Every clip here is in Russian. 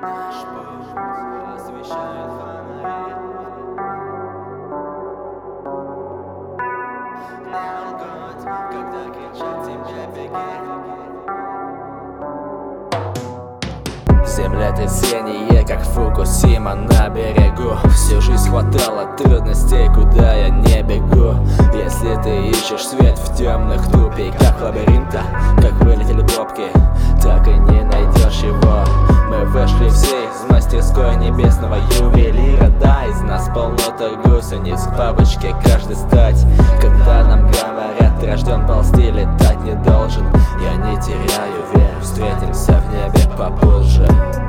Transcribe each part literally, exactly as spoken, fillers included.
Наш путь освещает фонари. Не лгут, когда кричат тебе беги. Земля тесение, как Фукусима на берегу. Всю жизнь хватало трудностей, куда я не бегу. Если ты ищешь свет в темных тупиках лабиринта, как вылетели пробки, так и не найдешь его. Мы вышли все из мастерской небесного ювелира. Да, из нас полно торгуется, не к бабочке каждый стать. Когда нам говорят, ты рожден ползти, летать не должен, я не теряю веру, встретимся в небе попозже.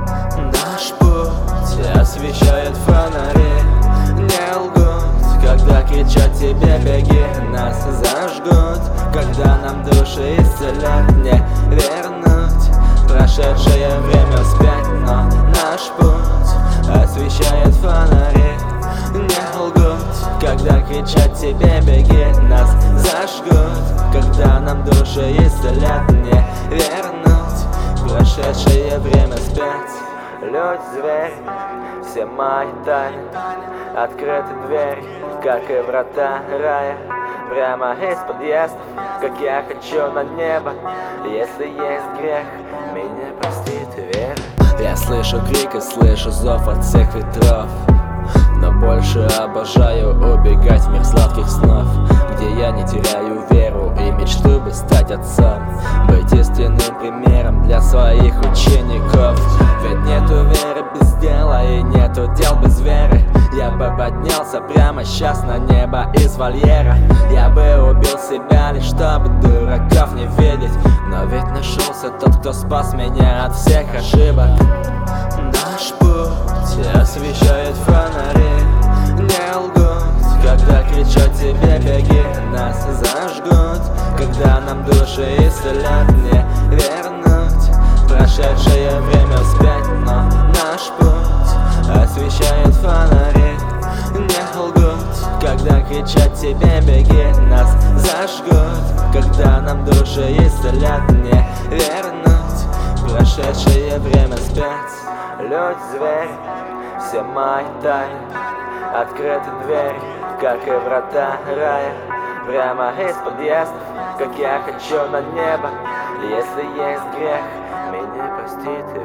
Наш путь освещает фонари. Не лгут, когда кричат тебе беги. Нас зажгут, когда нам души исцелят. Не вернуть прошедшее время вспять, но наш путь освещает фонари. Не лгут, когда кричат тебе беги. Нас зажгут, когда нам души исцелят. Не вернуть прошедшее время вспять. Людь, зверь, все мои тайны, открыты двери, как и врата рая. Прямо из подъездов, как я хочу на небо. Если есть грех, меня простит вера. Я слышу крик и слышу зов от всех ветров, но больше обожаю убегать в мир сладких снов, где я не теряю веру и мечту бы стать отцом, быть истинным примером для своих учеников. Ведь нету веры без дела и нету дел без веры. Я бы поднялся прямо сейчас на небо из вольера. Я бы убил себя лишь чтобы дураков не видеть. Но ведь нашелся тот, кто спас меня от всех ошибок. Наш путь освещает фонари. Не лгут, когда кричат тебе беги. Нас зажгут, когда нам души исцелят. Не вернуть прошедшее время вспять, но наш путь освещает фонари. Не лгут, когда кричат тебе беги. Нас зажгут, когда нам души исцелят. Не вернуть прошедшее время вспять. Людь, зверь, все мои тайны, открыты двери, как и врата рая. Прямо из подъездов, как я хочу на небо. Если есть грех, меня простит